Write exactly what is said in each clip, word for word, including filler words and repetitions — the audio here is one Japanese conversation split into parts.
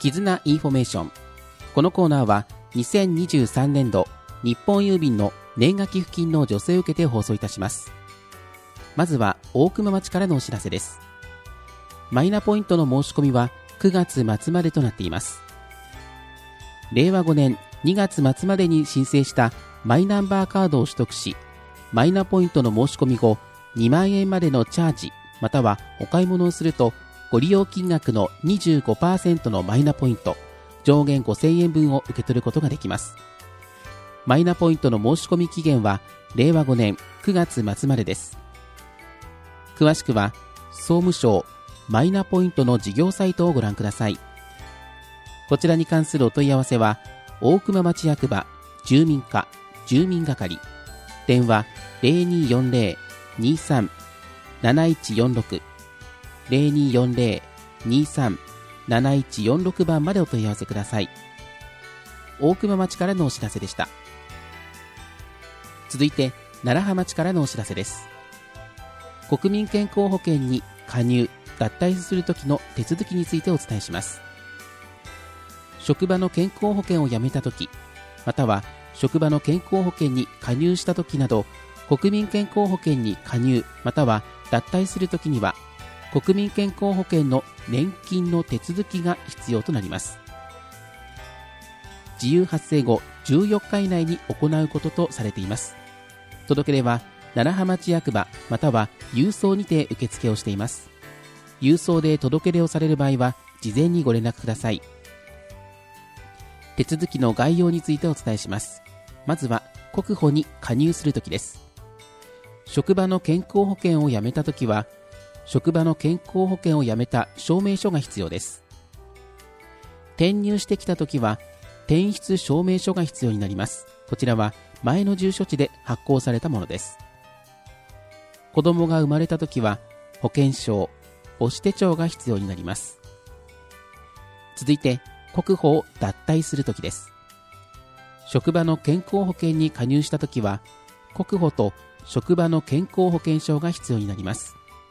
絆インフォメーション。このコーナーはにせんにじゅうさんねんど日本郵便の年賀寄付金の助成を受けて放送いたします。まずは大熊町からのお知らせです。マイナポイントの申し込みはくがつ末までとなっています。れいわごねんにがつ末までに申請したマイナンバーカードを取得し、マイナポイントの申し込み後にまんえんまでのチャージまたはお買い物をするとご利用金額の にじゅうごパーセント のマイナポイント上限ごせんえんぶんを受け取ることができます。マイナポイントの申し込み期限はれいわごねんくがつ末までです。詳しくは総務省マイナポイントの事業サイトをご覧ください。こちらに関するお問い合わせは大熊町役場住民課住民係電話 ゼロにーよんゼロ にーさん なないちよんろく ゼロにーよんゼロ にーさん なないちよんろく 番までお問い合わせください。大熊町からのお知らせでした。続いて楢葉町からのお知らせです。国民健康保険に加入脱退するときの手続きについてお伝えします。職場の健康保険を辞めたときまたは職場の健康保険に加入したときなど国民健康保険に加入または脱退するときには国民健康保険の年金の手続きが必要となります。自由発生後じゅうよっか以内に行うこととされています。届け出は楢葉町役場または郵送にて受付をしています。郵送で届け出をされる場合は事前にご連絡ください。手続きの概要についてお伝えします。まずは国保に加入するときです。職場の健康保険を辞めたときは職場の健康保険を辞めた証明書が必要です。転入してきたときは転出証明書が必要になります。こちらは前の住所地で発行されたものです。子供が生まれたときは保険証、母子手帳が必要になります。続いて国保を脱退するときです。職場の健康保険に加入したときは国保と職場の健康保険証が必要になります。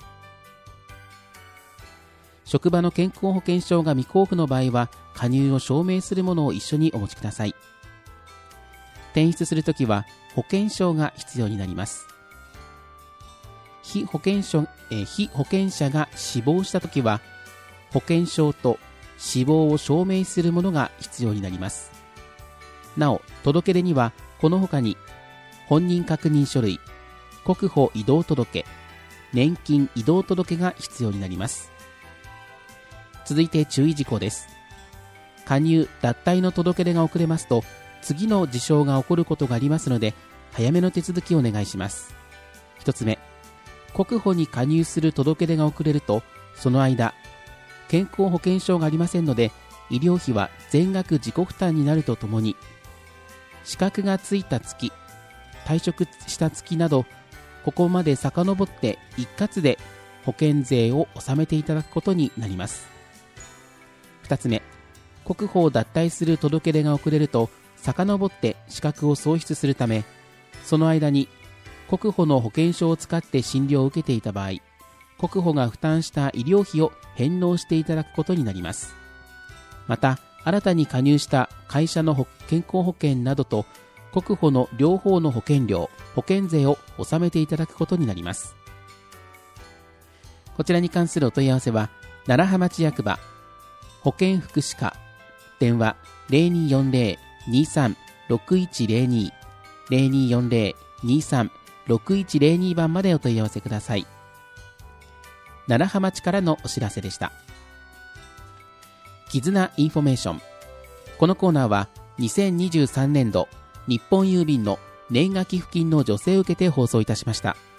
職場の健康保険証が未交付の場合は加入を証明するものを一緒にお持ちください。転出するときは保険証が必要になります。被保険証、えー、被保険者が死亡したときは保険証と死亡を証明するものが必要になります。なお届け出にはこの他に本人確認書類、国保移動届、年金移動届が必要になります。続いて注意事項です。加入・脱退の届け出が遅れますと次の事象が起こることがありますので早めの手続きをお願いします。ひとつめ、国保に加入する届け出が遅れるとその間健康保険証がありませんので医療費は全額自己負担になるとともに資格がついた月、退職した月などここまで遡って一括で保険税を納めていただくことになります。ふたつめ、国保を脱退する届け出が遅れると遡って資格を喪失するためその間に国保の保険証を使って診療を受けていた場合国保が負担した医療費を返納していただくことになります。また新たに加入した会社の健康保険などと国保の両方の保険料、保険税を納めていただくことになります。こちらに関するお問い合わせは楢葉町役場保健福祉課電話 ゼロにーよんゼロ にーさん ろくいちゼロに ゼロにーよんゼロ にーさん ろくいちゼロに 番までお問い合わせください。楢葉町からのお知らせでした。絆インフォメーション。このコーナーはにせんにじゅうさんねんど日本郵便の年賀寄付金の助成を受けて放送いたしました。